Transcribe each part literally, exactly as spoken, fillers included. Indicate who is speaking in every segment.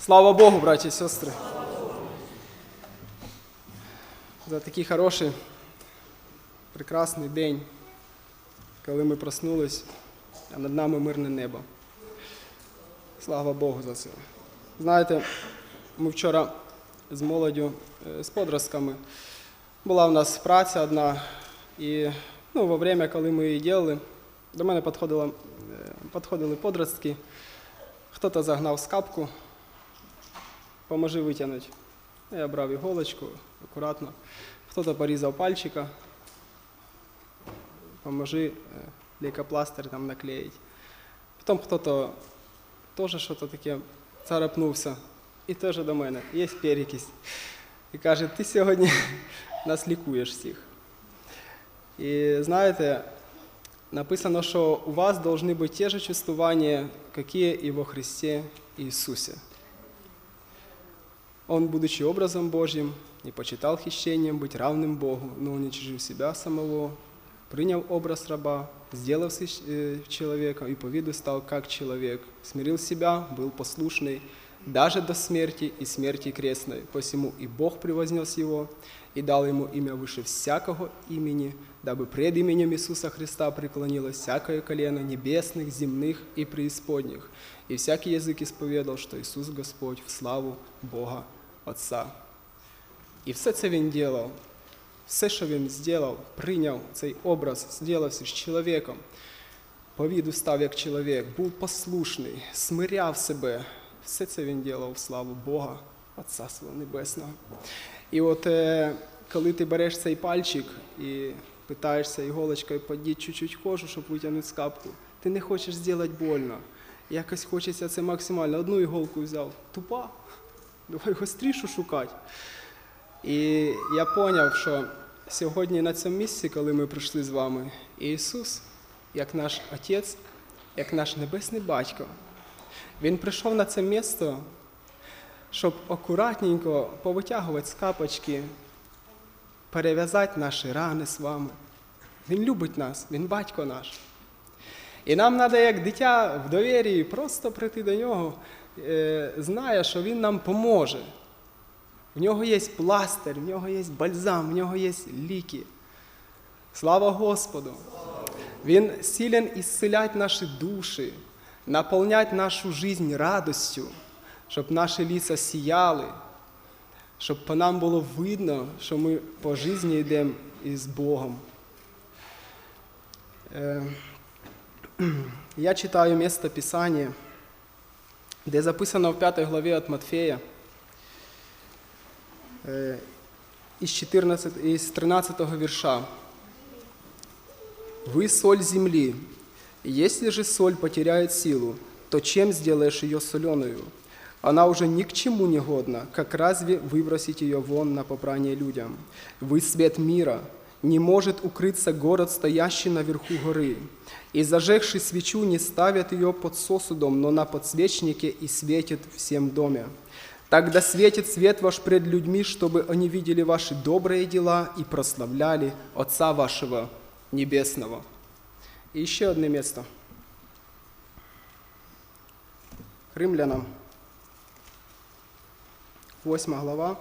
Speaker 1: Слава Богу, браті і сестри, за такий хороший, прекрасний день, коли ми проснулись, а над нами мирне небо. Слава Богу за це. Знаєте, ми вчора з молоддю, з подростками, була в нас праця одна, і ну, во время, коли ми її робили, до мене підходили, підходили подростки, хто-то загнав скапку, поможи витягнути. Я брав іголочку, акуратно. Хто-то порізав пальчика, поможи лейкопластир там наклеїти. Потім хто-то теж щось таке царапнувся. І теж до мене, є перекись. І каже, ти сьогодні нас лікуєш всіх. І знаєте, написано, що у вас повинні бути ті ж чувствування, які і во Христі Ісусі. Он, будучи образом Божьим, не почитал хищением быть равным Богу, но уничижил себя самого, принял образ раба, сделався человеком и по виду стал как человек, смирил себя, был послушный, даже до смерти и смерти крестной. Посему и Бог превознес его и дал ему имя выше всякого имени, дабы пред именем Иисуса Христа преклонилось всякое колено небесных, земных и преисподних, и всякий язык исповедал, что Иисус Господь в славу Бога Отца. І все це Він ділав, все, що Він зробив, прийняв цей образ, зробився з чоловіком, по виду став як чоловік, був послушний, смиряв себе. Все це Він робив в славу Бога, Отця свого Небесного. І от коли ти береш цей пальчик і питаєшся іголочкою подіти чуть-чуть кожу, щоб витягнути скапку, ти не хочеш зробити больно. Якось хочеться це максимально. Одну іголку взяв, тупа, давай гострішу шукати. І я зрозумів, що сьогодні на цьому місці, коли ми прийшли з вами, Ісус, як наш Отець, як наш Небесний Батько, Він прийшов на це місце, щоб акуратненько повитягувати скапочки, перев'язати наші рани з вами. Він любить нас, Він Батько наш. І нам треба, як дитя в довірі, просто прийти до Нього, знає, що Він нам поможе. В Нього є пластир, в Нього є бальзам, в Нього є ліки. Слава Господу! Він силен ісцеляти наші душі, наповняти нашу життя радістю, щоб наші лица сіяли, щоб по нам було видно, що ми по житті йдемо із Богом. Я читаю місце Писання, де записано в п'ятій главі від Матфея, із тринадцятого вірша. «Вы соль земли, если же соль потеряет силу, то чем сделаешь ее соленую? Она уже ни к чему не годна, как разве выбросить ее вон на попрание людям? Вы свет мира, не может укрыться город, стоящий наверху горы. И зажегший свечу не ставят ее под сосудом, но на подсвечнике и светит всем доме. Тогда светит свет ваш пред людьми, чтобы они видели ваши добрые дела и прославляли Отца вашего Небесного». И еще одно место. Римлянам, восьмая глава,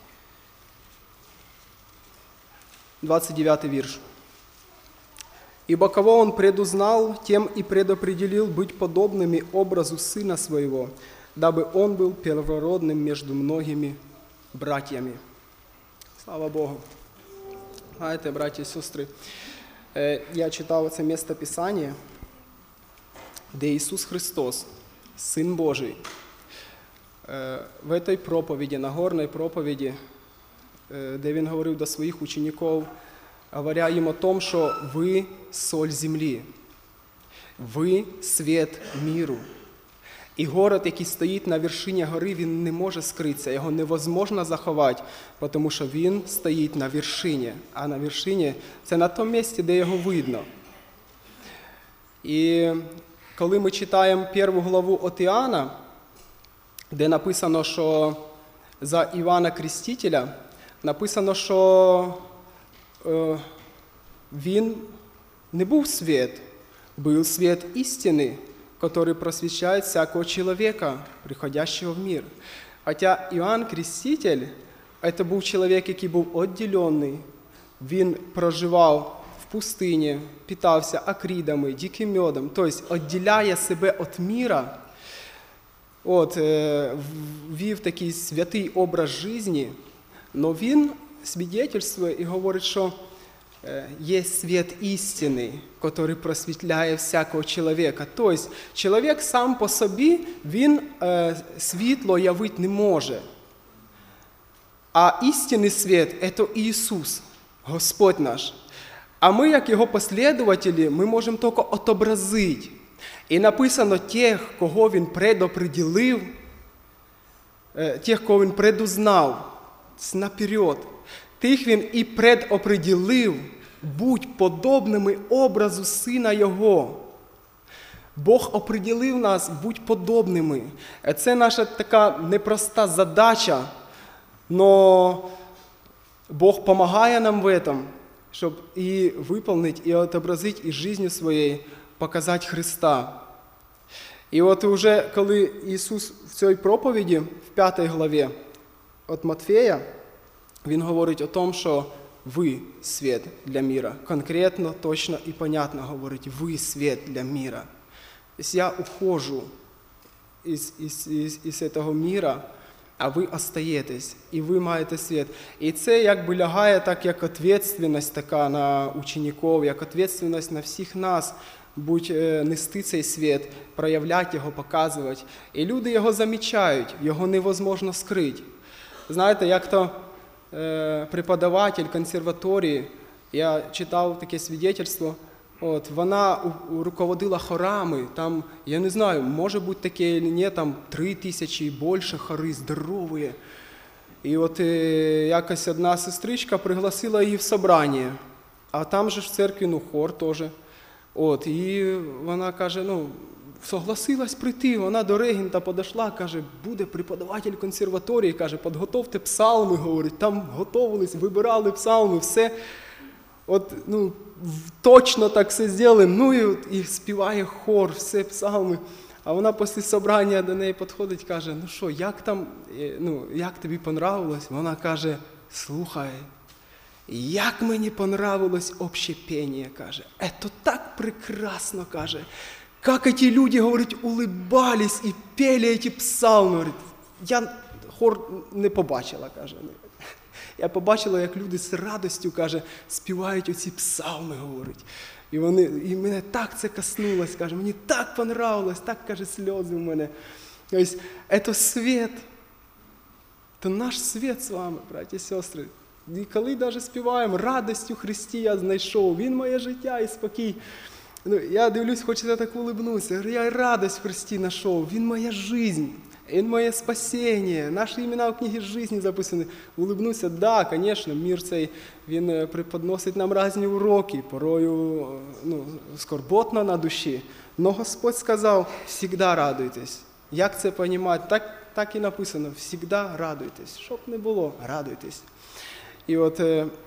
Speaker 1: двадцать девятый вирш. «Ибо кого Он предузнал, тем и предопределил быть подобными образу Сына Своего, дабы Он был первородным между многими братьями». Слава Богу! Знаєте, браті і сестри, я читав це місце Писання, де Ісус Христос, Син Божий, в цій проповіді, Нагорній проповіді, де Він говорив до своїх учеників, говоря їм о том, що ви соль землі, ви світ миру. І город, який стоїть на вершині гори, він не може скритися, його невозможно заховати, тому що він стоїть на вершині, а на вершині – це на тому місці, де його видно. І коли ми читаємо першу главу від Іоанна, де написано, що за Івана Крестителя, написано, що е, він не був світ, був світ істини, который просвещает всякого человека, приходящего в мир. Хотя Иоанн Креститель – это був чоловік, який був відділений. Він проживав в пустині, питався акридами, диким медом, тобто відділяє себе від міра, от, вів такий святий образ життя, але він свідчує і говорить, що є світ істини, який просвітляє всякого чоловіка. Тобто чоловік сам по собі, він світло явити не може. А істинний світ – це Ісус, Господь наш. А ми, як Його послідователі, ми можемо тільки отобразити. І написано, тих, кого Він предопределив, тих, кого Він предузнав наперед, тих Він і предопределив, будь подобними образу Сина Його. Бог определив нас, будь подобними. Це наша така непроста задача, но Бог допомагає нам в этом, щоб і виконати, і отобразити із життю своєю, показати Христа. І от уже коли Ісус в цій проповіді, в п'ятій главі від Матфея, Він говорить о том, що ви світ для міра. Конкретно, точно і понятно говорить, ви світ для міра. Тобто я ухожу із, із, із, із цього міра, а ви остаєтесь, і ви маєте світ. І це якби лягає так, як відповідальність така на учеників, як відповідальність на всіх нас, будь нести цей світ, проявляти його, показувати. І люди його замічають, його невозможно скрити. Знаєте, як-то е, преподаватель консерваторії, я читав таке свідчення, от, вона руководила хорами, там, я не знаю, може бути таке чи ні, там три тисячі і більше хори, здорові. І от е, якось одна сестричка пригласила її в собрання, а там же в церкві, ну, хор теж. От, і вона каже, ну, согласилась прийти, вона до регента підійшла, каже, буде преподаватель консерваторії, каже, підготовте псалми, говорить, там готувались, вибирали псалми, все. От, ну, точно так все зробили, ну і, от, і співає хор, все псалми. А вона після собрання до неї підходить, каже, ну що, як там, ну, як тобі понравилось? Вона каже, слухай, як мені понравилось обще пение, каже, это так прекрасно, каже, как эти люди, говорить, улыбались і пели эти псалми, говорить, я хор не побачила, каже. Я побачила, як люди з радістю, каже, співають оці псалми, говорить. І, вони, і мене так це коснулось, каже, мені так понравилось, так, каже, сльози в мене. Тобто, це світ, це наш світ з вами, браті і сестри. І коли навіть співаємо, радістю Христі я знайшов, Він моє життя і спокій. Ну, я дивлюсь, хочеться так улыбнутися, я радість в Христі знайшов, Він моя життя. Він моє спасіння, наші імена в книгі життя записані. Улыбнуся, да, звісно, мир цей, він преподносить нам різні уроки, порою, ну, скорботно на душі. Но Господь сказав, завжди радуйтесь. Як це розуміти? Так, так і написано, завжди радуйтесь. Щоб не було, радуйтесь. І от,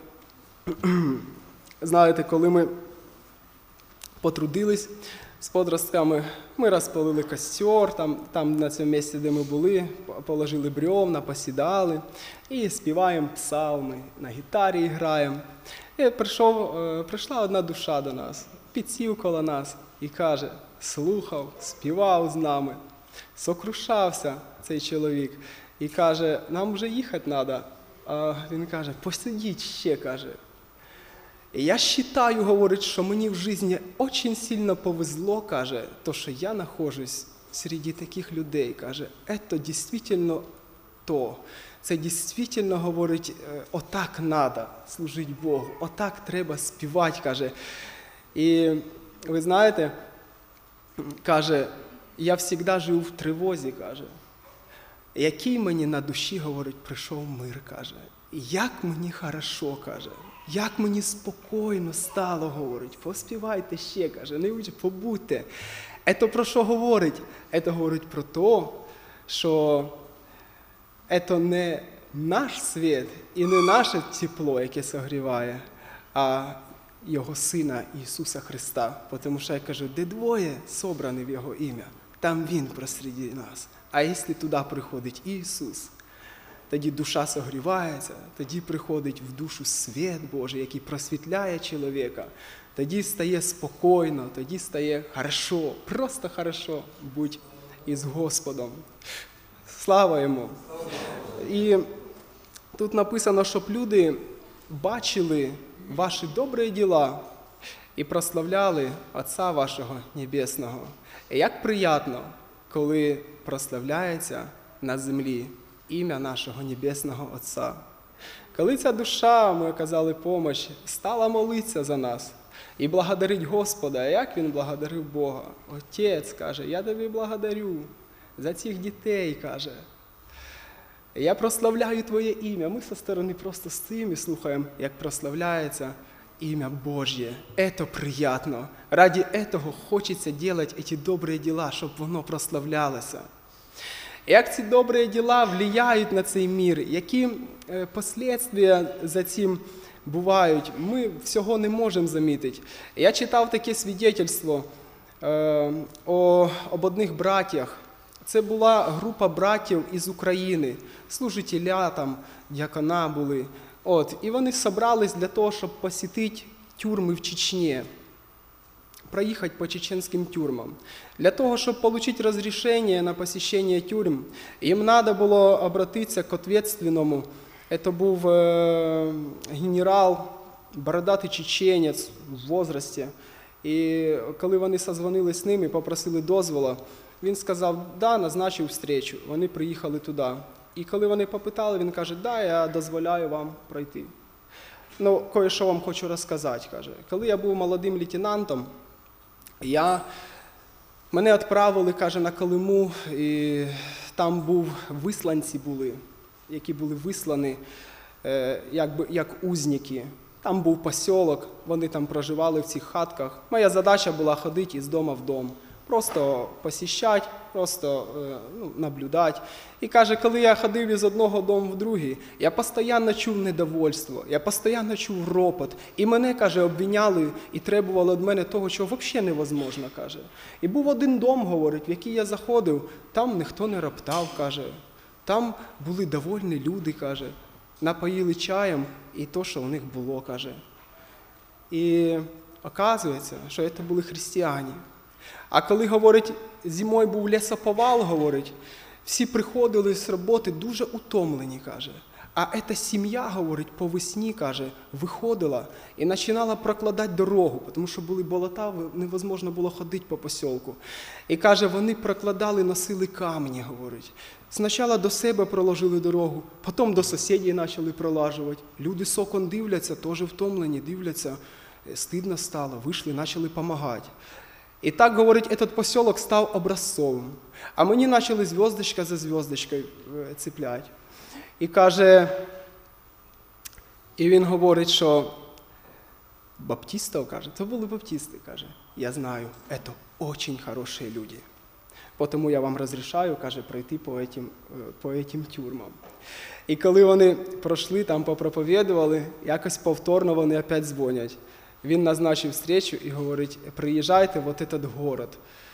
Speaker 1: знаєте, коли ми потрудились з подростками, ми розпалили костер, там, там на цьому місці, де ми були, положили бревна, посідали і співаємо псалми, на гітарі граємо. І прийшов, прийшла одна душа до нас, підсів коло нас і каже, слухав, співав з нами, сокрушався цей чоловік і каже, нам вже їхати треба. А він каже, посидіть ще, каже. І я вважаю, говорить, що мені в житті дуже сильно повезло, каже, то, що я знаходжусь серед таких людей, каже, це дійсно то. Це дійсно, говорить, отак треба служити Богу, отак треба співати, каже. І ви знаєте, каже, я завжди жив в тривозі, каже. Який мені на душі, говорить, прийшов мир, каже. Як мені хорошо, каже. Як мені спокійно стало, говорить. Поспівайте ще, каже, не учіть, побудьте. Це про що говорить? Це говорить про те, що це не наш світ і не наше тепло, яке согріває, а Його Сина Ісуса Христа. Тому що я кажу, де двоє собрані в Його ім'я, там Він посеред нас. А якщо туди приходить Ісус, тоді душа согрівається, тоді приходить в душу світ Божий, який просвітляє чоловіка, тоді стає спокійно, тоді стає хорошо, просто хорошо бути із Господом. Слава Йому! І тут написано, щоб люди бачили ваші добрі діла і прославляли Отця вашого Небесного. І як приємно, коли прославляється на землі ім'я нашого Небесного Отця. Коли ця душа, ми оказали допомогу, стала молитися за нас і благодарить Господа. А як він благодарив Бога? Отець, каже, я тобі благодарю за цих дітей, каже. Я прославляю Твоє ім'я. Ми зі сторони просто стоїмо і слухаємо, як прославляється ім'я Божє. Це приємно. Ради цього хочеться робити ці добрі діла, щоб воно прославлялося. Як ці добрі діла впливають на цей мір, які послідствия за цим бувають, ми всього не можемо замітити. Я читав таке свідетельство е, о, об одних братях. Це була група братів із України, служителя, там, діакона були. От, і вони зібрались для того, щоб посітити тюрми в Чечні, проїхати по чеченським тюрмам. Для того, щоб отримати розрішення на посещення тюрм, їм треба було обратитися к відповідальному. Це був е, генерал, бородатий чеченець в возрасті. І коли вони созвонили з ним і попросили дозволу, він сказав, да, назначив зустрічу. Вони приїхали туди. І коли вони попитали, він каже, да, я дозволяю вам пройти. Ну, кое-що вам хочу розказати, каже. Коли я був молодим лейтенантом, я, мене відправили, каже, на Колиму, і там був, висланці були, які були вислані, якби, як узники. Там був посілок, вони там проживали в цих хатках. Моя задача була ходити із дому в дом. Просто посіщати, просто ну, наблюдати. І каже, коли я ходив із одного дому в другий, я постійно чув недовольство, я постійно чув ропот. І мене, каже, обвиняли і требували від мене того, чого взагалі невозможно, каже. І був один дом, говорить, в який я заходив, там ніхто не роптав, каже. Там були довольні люди, каже. Напоїли чаєм і то, що у них було, каже. І оказується, що це були християни. А коли, говорить, зимою був лісоповал, говорить, всі приходили з роботи дуже утомлені, каже. А ця сім'я, говорить, по весні, каже, виходила і починала прокладати дорогу, тому що були болота, невозможно було ходити по посілку. І, каже, вони прокладали, носили камені, говорить. Спочатку до себе проложили дорогу, потім до сусідів почали пролажувати. Люди з окон дивляться, теж втомлені, дивляться, стидно стало, вийшли, почали допомагати. І так, говорить, этот поселок став образцовим. А мені почали зв'язочка за зв'язочкою цепляти. І каже, і він говорить, що баптистів, каже, це були баптисти, каже, я знаю, це дуже хороші люди. Тому я вам розрішаю, каже, пройти по этим, по этим тюрмам. І коли вони пройшли, там попроповідували, якось повторно вони опять дзвонять. Він назначив зустрічу і говорить, приїжджайте в от этот город.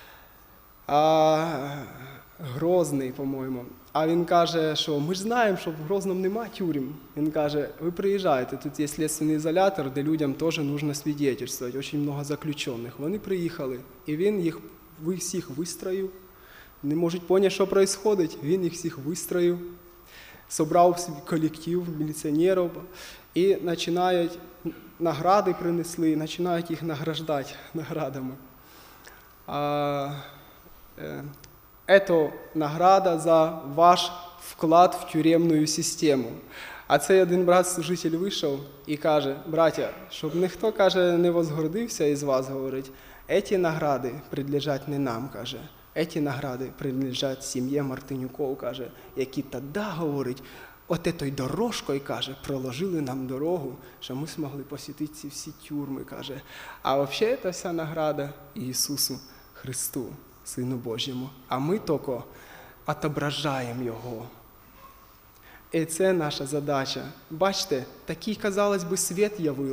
Speaker 1: А, Грозний, по-моєму. А він каже, що ми ж знаємо, що в Грозному нема тюрем. Він каже, ви приїжджайте, тут є слідственний ізолятор, де людям теж потрібно свідчити, дуже багато заключених. Вони приїхали, і він їх всіх вистроїв. Не можуть поняти, що відбувається. Він їх всіх вистроїв, зібрав колектив міліціонерів і починають, награди принесли, і починають їх награждати наградами. А, е, Це награда за ваш вклад в тюремну систему. А цей один брат-служитель вийшов і каже, браття, щоб ніхто, каже, не возгордився із вас, говорить, ці награди принадлежать не нам, каже. Ці награди принадлежать сім'ї Мартинюков, каже, які тоді, говорить, от етою дорожкою, каже, проложили нам дорогу, що ми змогли посітити ці всі тюрми, каже. А взагалі ця вся награда Ісусу Христу, Сину Божому. А ми тільки отображаємо Його. І це наша задача. Бачите, такий, казалось би, світ явили,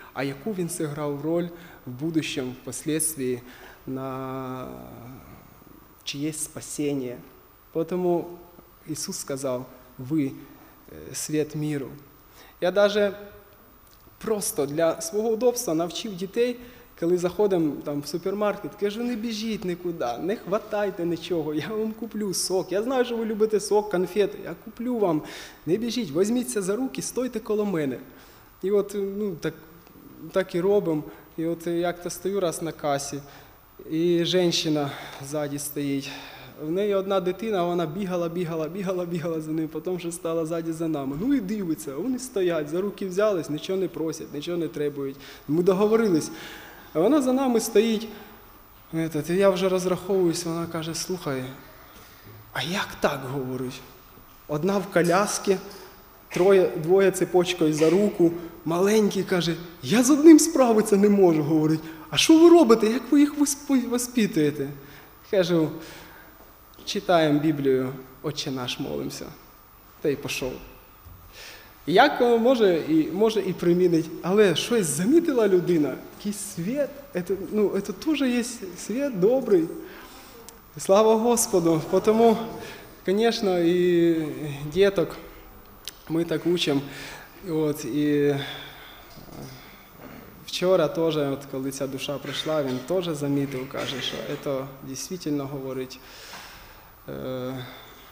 Speaker 1: а яку він зіграв роль в будущем, впоследствии, на чиєсь спасіння. Тому Ісус сказав, ви світ миру. Я навіть просто для свого удобства навчив дітей, коли заходимо там, в супермаркет, кажу, не біжіть нікуди, не хватайте нічого, я вам куплю сок. Я знаю, що ви любите сок, конфети, я куплю вам. Не біжіть, візьміться за руки, стойте коло мене. І от ну, так, так і робимо. І от як-то стою раз на касі, і жінка ззаді стоїть. В неї одна дитина, вона бігала, бігала, бігала, бігала за ним, потім вже стала ззаді за нами. Ну і дивиться, вони стоять, за руки взялись, нічого не просять, нічого не требують. Ми договорились. А вона за нами стоїть, і я вже розраховуюся, вона каже, слухай, а як так, говорить? Одна в коляскі, троє, двоє цепочкою за руку, маленький, каже, я з одним справитися не можу, говорить. А що ви робите, як ви їх воспитуєте? Кажу, читаємо Біблію, Отче наш молимося. Та й пішов. Як може і, може і примінить, але щось замітила людина, якийсь світ, це, ну, це теж є світ добрий. Слава Господу. Тому, звісно, і діток ми так учимо. От, і вчора теж, от, коли ця душа прийшла, він теж замітив, каже, що це дійсно говорить, е,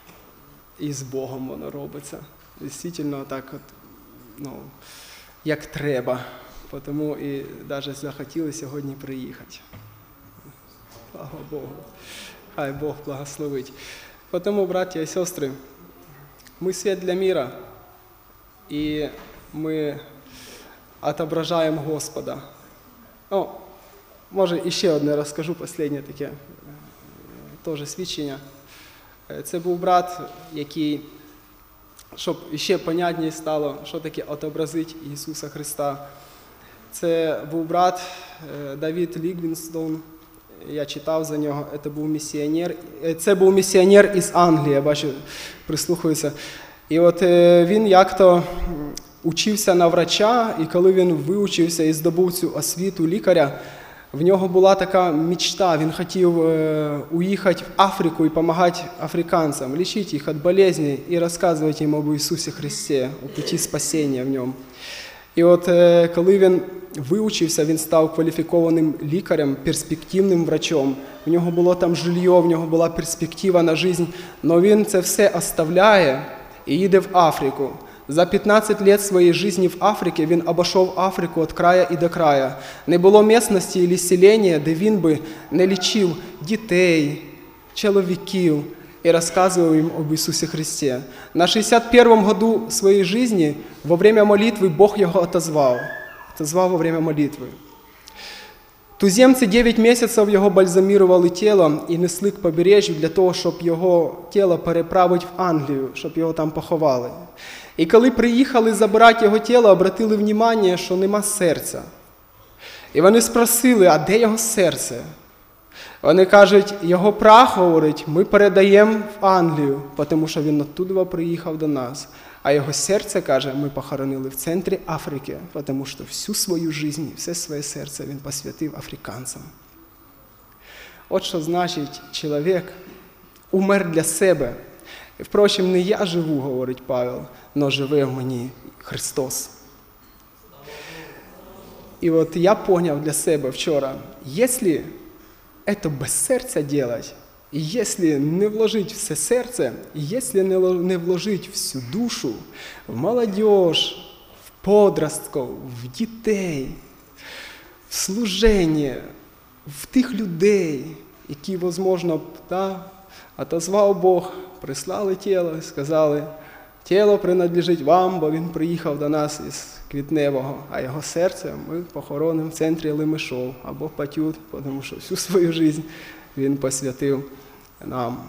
Speaker 1: і з Богом воно робиться. Дійсно так, от, ну, як треба. Тому і навіть захотіли сьогодні приїхати. Слава Богу. Хай Бог благословить. Тому, браття і сестри, ми світ для мира, і ми отображаємо Господа. О, може, іще одне розкажу, останнє таке теж свідчення. Це був брат, який, щоб ще понятніше стало, що таке отобразити Ісуса Христа. Це був брат Давід Лівінгстон, я читав за нього, це був місіонер, це був місіонер із Англії, я бачу, прислухаюся. І от він як-то учився на врача, і коли він виучився і здобув цю освіту лікаря, в нього була така мечта, він хотів уїхати в Африку і допомагати африканцям, лічити їх від болезней і розказувати їм об Ісусі Христі, о путі спасіння в ньому. І от коли він виучився, він став кваліфікованим лікарем, перспективним врачом. В нього було там жилье, в нього була перспектива на життя, але він це все оставляє і їде в Африку. За п'ятнадцять років своєї житті в Африці він обійшов Африку від краю і до краю. Не було місцевості або селення, де він би не лічив дітей, чоловіків і розказував їм об Ісусі Христі. На шістдесят першому году своєї житті во время молитви Бог його отозвав. Отозвав во время молитви. Туземці дев'ять місяців його бальзамірували тіло і несли к побережжю для того, щоб його тіло переправити в Англію, щоб його там поховали. І коли приїхали забирати його тіло, обратили увагу, що нема серця. І вони спросили, а де його серце? Вони кажуть, його прах, говорить, ми передаємо в Англію, тому що він оттуда приїхав до нас. А його серце, каже, ми похоронили в центрі Африки, тому що всю свою життя, все своє серце він посвятив африканцям. От що значить, чоловік умер для себе. І, впрочем, не я живу, говорить Павел, но живе в мені Христос. І от я поняв для себе вчора, якщо це без серця делать, и если не вложить все сердце, и если не вложить всю душу в молодежь, в подростков, в дітей, в служение, в тих людей, які, можливо, да, отозвав Бог, прислали тіло і сказали, тіло принадлежить вам, бо він приїхав до нас із Квітневого, а його серце ми похоронимо в центрі Лемешов або Патют, тому що всю свою життя він посвятив нам.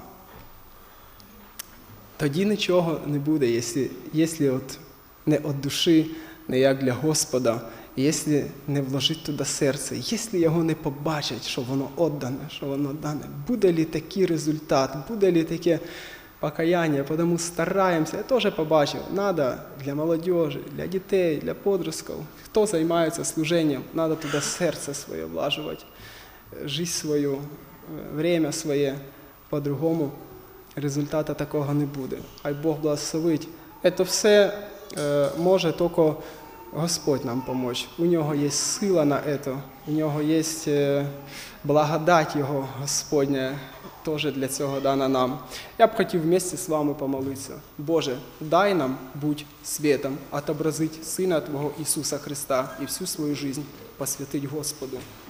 Speaker 1: Тоді нічого не буде, якщо, якщо от не від душі, не як для Господа, якщо не вложить туди серце, якщо його не побачать, що воно віддане, що воно дане, буде ли такий результат, буде ли таке покаяння, тому стараємося. Я теж побачив, треба для молодежі, для дітей, для подростків, хто займається служенням, треба туди серце своє влажувати, життя свою, время своє, по-другому результату такого не буде. Хай Бог благословить. Це все е, може тільки Господь нам допомогти. У нього є сила на це, у нього є е, благодать Його Господня, теж для цього дана нам. Я б хотів вместе з вами помолитися. Боже, дай нам бути світом, отобразити Сина Твого Ісуса Христа і всю свою життя посвятить Господу.